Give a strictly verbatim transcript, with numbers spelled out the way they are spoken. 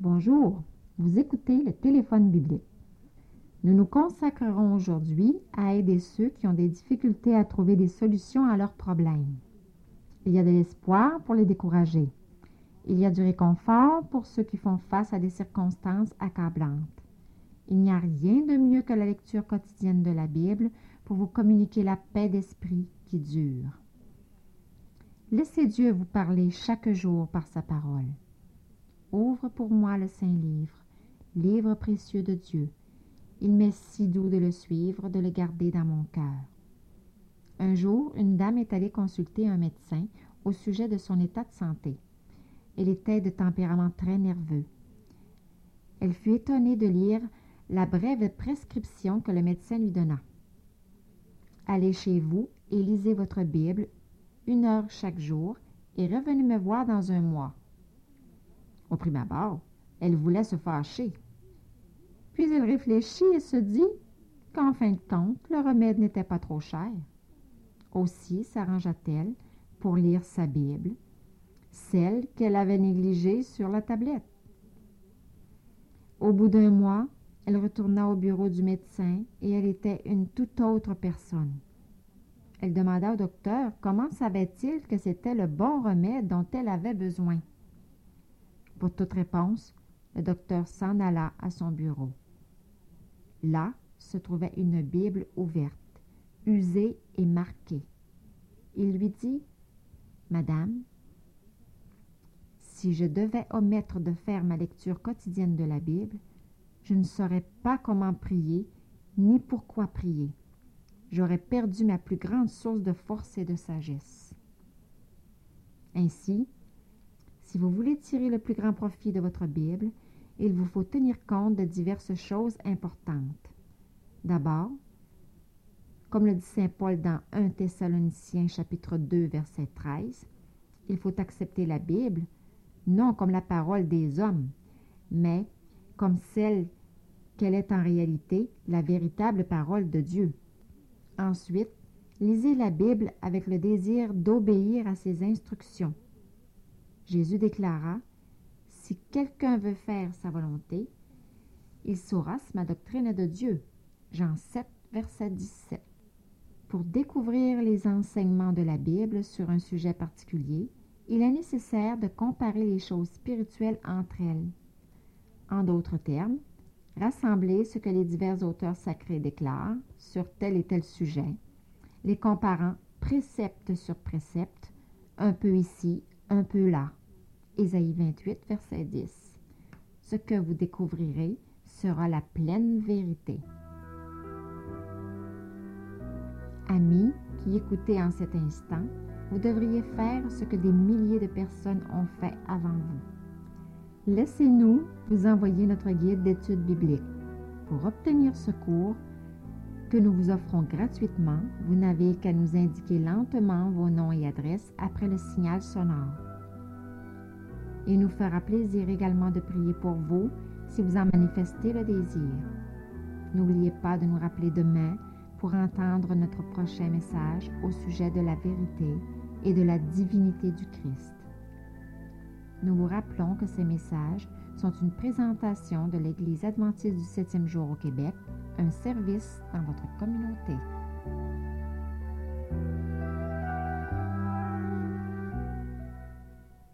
Bonjour, vous écoutez le téléphone biblique. Nous nous consacrerons aujourd'hui à aider ceux qui ont des difficultés à trouver des solutions à leurs problèmes. Il y a de l'espoir pour les découragés. Il y a du réconfort pour ceux qui font face à des circonstances accablantes. Il n'y a rien de mieux que la lecture quotidienne de la Bible pour vous communiquer la paix d'esprit qui dure. Laissez Dieu vous parler chaque jour par sa parole. Ouvre pour moi le Saint-Livre, livre précieux de Dieu. Il m'est si doux de le suivre, de le garder dans mon cœur. Un jour, une dame est allée consulter un médecin au sujet de son état de santé. Elle était de tempérament très nerveux. Elle fut étonnée de lire la brève prescription que le médecin lui donna. Allez chez vous et lisez votre Bible une heure chaque jour et revenez me voir dans un mois. Au prime abord, elle voulait se fâcher. Puis elle réfléchit et se dit qu'en fin de compte, le remède n'était pas trop cher. Aussi s'arrangea-t-elle pour lire sa Bible, celle qu'elle avait négligée sur la tablette. Au bout d'un mois, elle retourna au bureau du médecin et elle était une toute autre personne. Elle demanda au docteur comment savait-il que c'était le bon remède dont elle avait besoin. Pour toute réponse, le docteur s'en alla à son bureau. Là se trouvait une Bible ouverte, usée et marquée. Il lui dit « Madame, si je devais omettre de faire ma lecture quotidienne de la Bible, je ne saurais pas comment prier, ni pourquoi prier. J'aurais perdu ma plus grande source de force et de sagesse. Ainsi, si vous voulez tirer le plus grand profit de votre Bible, il vous faut tenir compte de diverses choses importantes. D'abord, comme le dit saint Paul dans premier Thessaloniciens chapitre deux, verset treize, il faut accepter la Bible, non comme la parole des hommes, mais comme celle qu'elle est en réalité, la véritable parole de Dieu. Ensuite, lisez la Bible avec le désir d'obéir à ses instructions. Jésus déclara, « Si quelqu'un veut faire sa volonté, il saura si ma doctrine est de Dieu. » Jean sept, verset dix-sept. Pour découvrir les enseignements de la Bible sur un sujet particulier, il est nécessaire de comparer les choses spirituelles entre elles. En d'autres termes, rassembler ce que les divers auteurs sacrés déclarent sur tel et tel sujet, les comparant précepte sur précepte, un peu ici, un peu là. Ésaïe vingt-huit, verset dix. Ce que vous découvrirez sera la pleine vérité. Amis qui écoutez en cet instant, vous devriez faire ce que des milliers de personnes ont fait avant vous. Laissez-nous vous envoyer notre guide d'études bibliques. Pour obtenir ce cours que nous vous offrons gratuitement, vous n'avez qu'à nous indiquer lentement vos noms et adresses après le signal sonore. Il nous fera plaisir également de prier pour vous si vous en manifestez le désir. N'oubliez pas de nous rappeler demain pour entendre notre prochain message au sujet de la vérité et de la divinité du Christ. Nous vous rappelons que ces messages sont une présentation de l'Église adventiste du septième jour au Québec, un service dans votre communauté.